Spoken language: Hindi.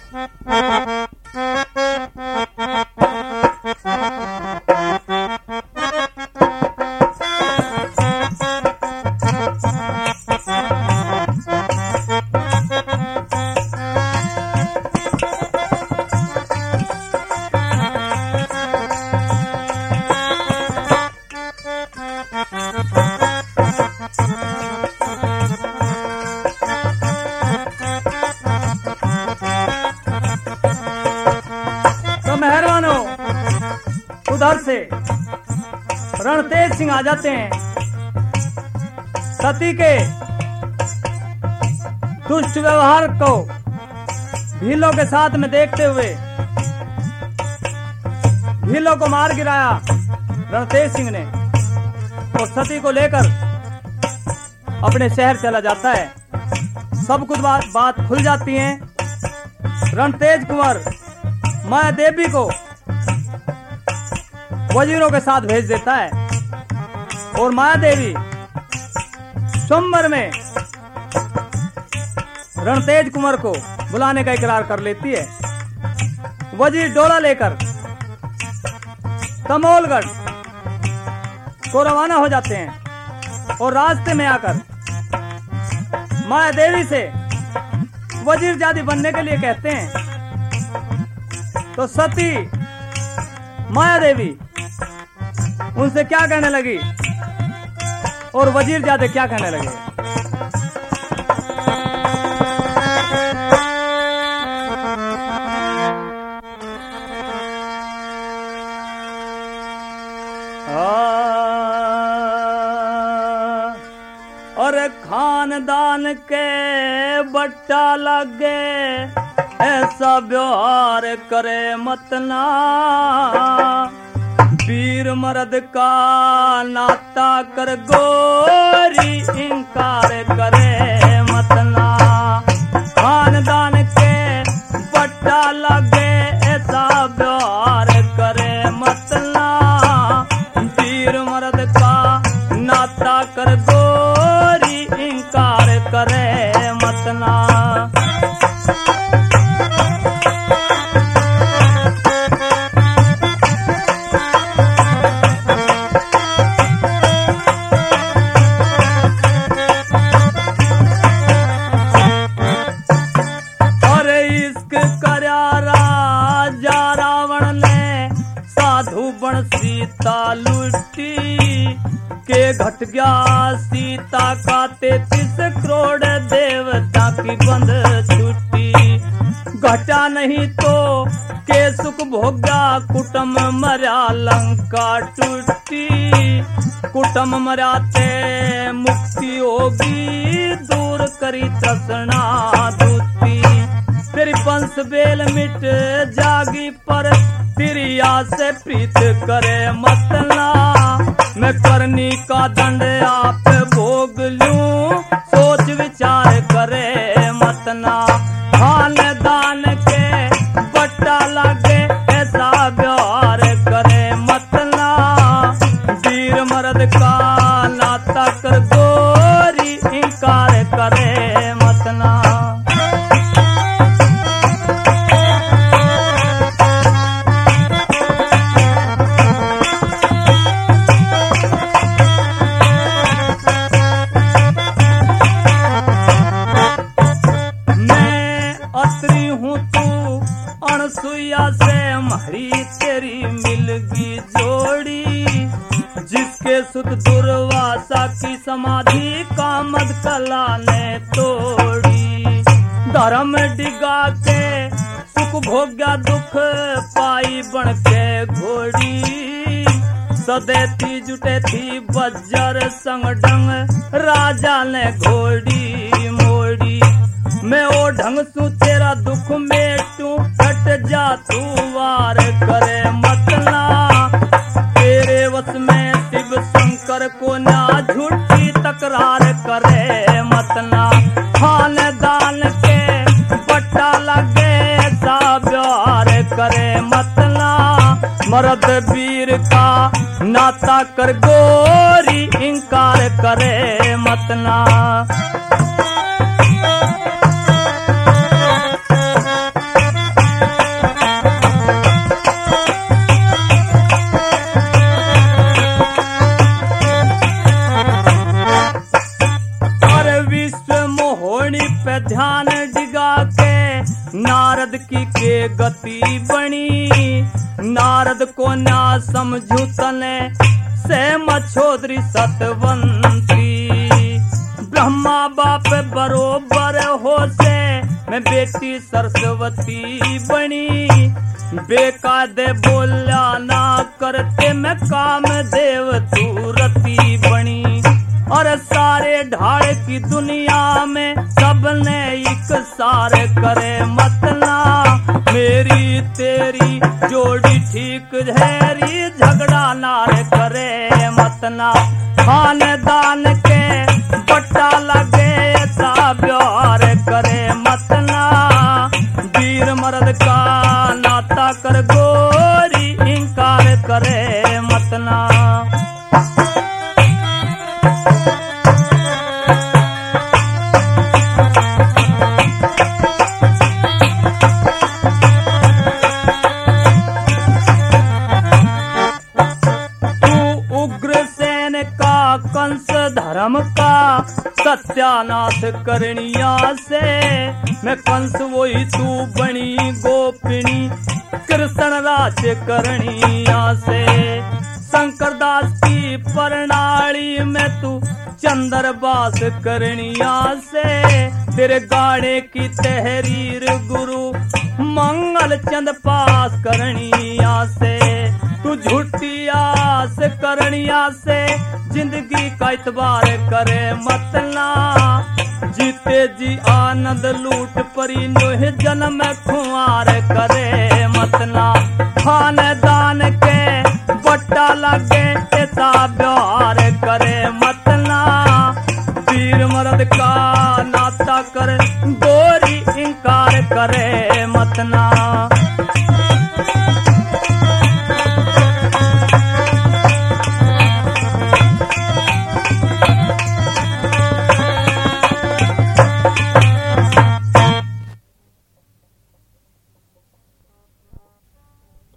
उधर से रणतेज सिंह आ जाते हैं। सती के दुष्ट व्यवहार को भीलों के साथ में देखते हुए भीलों को मार गिराया रणतेज सिंह ने और सती को लेकर अपने शहर चला जाता है। सब कुछ बात खुल जाती है। रणतेज कुंवर माया देवी को वजीरों के साथ भेज देता है और माया देवी स्वयंवर में रणतेज कुंवर को बुलाने का इकरार कर लेती है। वजीर डोला लेकर तमोलगढ़ को रवाना हो जाते हैं और रास्ते में आकर माया देवी से वजीर जादी बनने के लिए कहते हैं। तो सती माया देवी उनसे क्या कहने लगी और वजीर जादे क्या कहने लगे। और खानदान के बट्टा लगे ऐसा व्यवहार करे मतना, वीर मर्द का नाता कर गोरी इंकार करे मतना। खानदान के बट्टा लगे ऐसा व्यवहार करे मतना, वीर मर्द का नाता कर गोरी इंकार करे मतना। सीता लुटी के घट गया सीता का 33 करोड़ देवता की बंद छुट्टी। घटा नहीं तो के सुख भोगा कुटुम मरा लंका टूटी। कुटुम मराते मुक्ति होगी दूर करी तृष्णा दूती। तेरी पंच बेल मिट जागी पर तिरिया से प्रीत करे मतना। मैं करनी का दंड आप भोग लूं सोच विचार करे मतना। खानदान के बट्टा लगे ऐसा व्यवहार करे मतना, वीर मर्द का नाता कर गोरी इंकार करे मतना। अनसुईया से हमारी तेरी मिलगी जोड़ी, जिसके सुत दुर्वासा की समाधि कामद कला ने तोड़ी। धर्म डिगा के सुख भोग्या दुख पाई बन के घोड़ी। सदे थी जुटे थी बज्जर संग डंग राजा ने घोड़ी मोड़ी। मैं ओ ढंग सु तेरा दुख मेटू हट जा तू वार करे मतना। तेरे वश में शिव शंकर को ना झूठी तकरार करे मतना। खानदान के बट्टा लगे ऐसा व्यवहार करे मतना, मर्द वीर का नाता कर गोरी इंकार करे मतना। डिगा के नारद की के गति बनी। नारद को ना समझू तने से मछोदरी सतवंती। ब्रह्मा बाप बरोबर हो से मैं बेटी सरस्वती बनी। बेकायदे बोला ना करते मैं काम देव तूरती बनी। और सारे ढाड़ की दुनिया में सबने एक सार करे मतना। मेरी तेरी जोड़ी ठीक हैरी झगड़ा नार करे मतना। खानदान के बट्टा लगे सा प्यार करे मतना। वीर मर्द का नाता कर गोरी इंकार करे मतना। कंस धर्म का सत्यानाश करनिया से मैं कंस वही तू बनी गोपिनी। कृष्ण राज करनिया से शंकरदास की प्रणाली में तू चंद्रबास करनिया से। तेरे गाड़े की तहरीर गुरु मंगल चंद पास करनिया से। तू झूठी आस करनिया से जिंदगी का इतबार करे मतना। जीते जी आनंद लूट परी नोह जन्म खुआर करे मतना। खानदान के बट्टा लगे ऐसा प्यार करे मतना। वीर मर्द का नाता कर गोरी इंकार करे मतना।